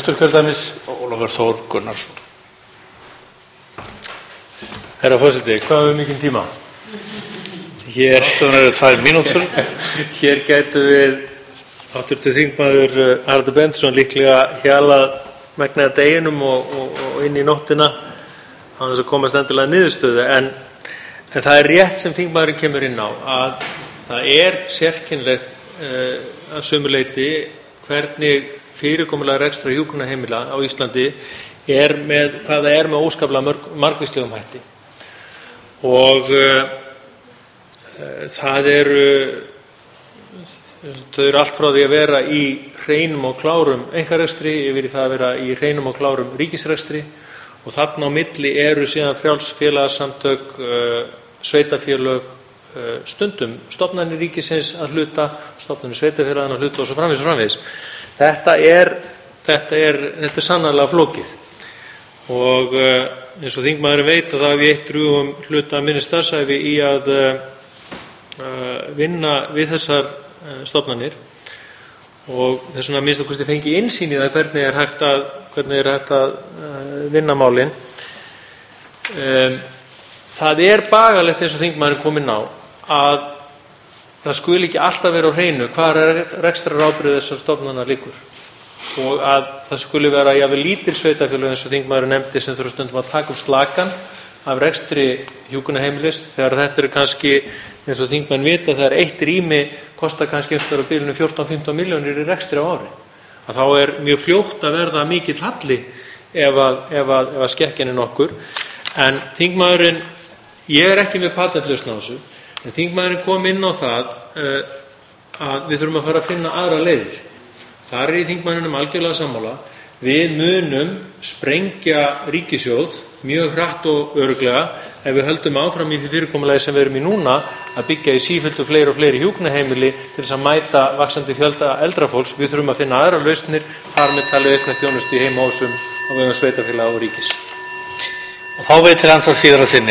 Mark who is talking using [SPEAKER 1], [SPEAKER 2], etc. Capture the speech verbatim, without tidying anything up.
[SPEAKER 1] Vesturkjördæmis Ólafur Þór Gunnarsson.
[SPEAKER 2] Herra forseti, hvað hefur mikinn tíma? Hér
[SPEAKER 1] eru tvær mínútur.
[SPEAKER 2] Hér gætu við háttvirtur þingmaður Haraldur Benediktsson líklega hjalað megnaði deginum og, og, og inn í nóttina án þess að komast endilega niðurstöðu, en, en það er rétt sem þingmaðurinn kemur inn á að það er sérkennilegt uh, að sumu leyti hvernig fyrirkomulag rekstra hjúkrunarheimila á Íslandi er með, hvað það er með óskaplega margvíslegum hætti. Og uh, það eru, þau eru allt frá því að vera í hreinum og klárum einkarekstri yfir í það að vera í hreinum og klárum ríkisrekstri, og þarna á milli eru síðan frjáls félagasamtök, uh, sveitafélög, uh, stundum stofnanir ríkisins að hluta, stofnanir sveitafélagana að hluta og svo framvegis og framvegis. Þetta er, þetta er, þetta er sannarlega flókið, og uh, eins og þingmaðurinn veit að það hef ég eitt drjúgum hluta af minni starfsævi í að uh, vinna við þessar uh, stofnanir, og þess vegna minnst að kosti fengi innsýn í það hvernig er hægt að, hvernig er hægt að uh, vinna málin. Um, það er bagalegt eins og þingmaðurinn kom inn á að það skuli ekki alltaf vera á hreinu hvar er rekstrarábyrgð þessar stofnana liggur, og að það skuli vera jafnvel lítil sveitafélög eins og þingmaðurinn nefndi sem þurfa stundum að taka upp slakan af rekstri hjúkrunarheimilis, þegar þetta er kannski, eins og þingmenn vita, þegar eitt rými kostar kannski einhverjum á bilinu fjórtán til fimmtán milljónir í rekstri á ári, að þá er mjög fljótt að verða mikill halli ef að, ef að, ef að skekkjan er nokkur. En þingmaðurinn, ég er ekki með patentlausn á þessu, en þingmaðurinn kom inn á það uh, að við þurfum að fara að finna aðra leiðir. Þar er í þingmanninum algjörlega sammála. Við munum sprengja ríkissjóð mjög hratt og örugglega ef við höldum áfram í því fyrirkomulagi sem við erum í núna, að byggja í sífelldu fleiri og fleiri hjúkrunarheimili til þess að mæta vaxandi fjölda eldra fólks. Við þurfum að finna aðra lausnir, þar með talið aukna þjónustu í heimahúsum á vegum sveitarfélaga og ríkis.
[SPEAKER 1] Og þá veitir hann það síðar að sinni.